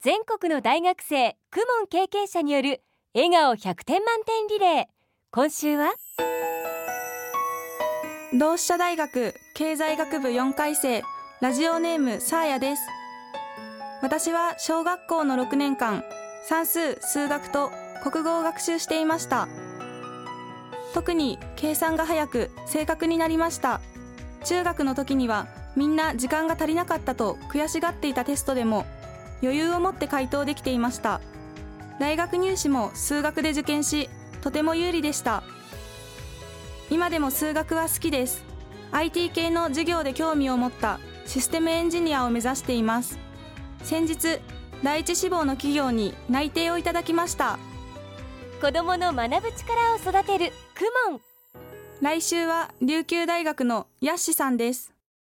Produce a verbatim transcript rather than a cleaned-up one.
全国の大学生公文経験者による笑顔ひゃくてん満点リレー。今週は同志社大学経済学部よんかい生、ラジオネームサーヤです。私は小学校のろくねんかん、算数、数学と国語を学習していました。特に計算が早く正確になりました。中学の時にはみんな時間が足りなかったと悔しがっていたテストでも余裕を持って回答できていました。大学入試も数学で受験し、とても有利でした。今でも数学は好きです。アイティー 系の授業で興味を持ったシステムエンジニアを目指しています。先日、第一志望の企業に内定をいただきました。 子どもの学ぶ力を育てる公文。 来週は琉球大学のヤッシさんです。